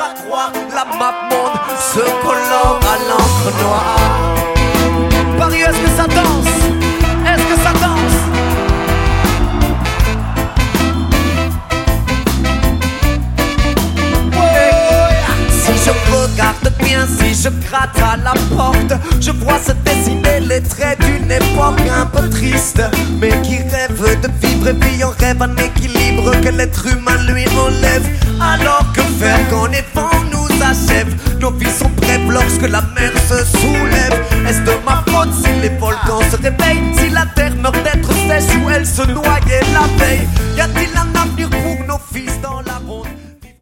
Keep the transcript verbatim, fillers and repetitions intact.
à croire. La map monde se colore à l'encre noire. Paris, est-ce que ça danse? Est-ce que ça danse? Si je regarde bien, si je gratte à la porte, je vois se dessiner les traits d'une époque un peu triste, mais qui rêve de vivre et vit en rêve un équilibre que l'être humain lui enlève. Alors que faire quand les vents nous achèvent? Nos vies sont brèves lorsque la mer se soulève. Est-ce de ma faute si les volcans se réveillent? Si la terre meurt d'être sèche ou elle se noyait la veille? Y a-t-il un avenir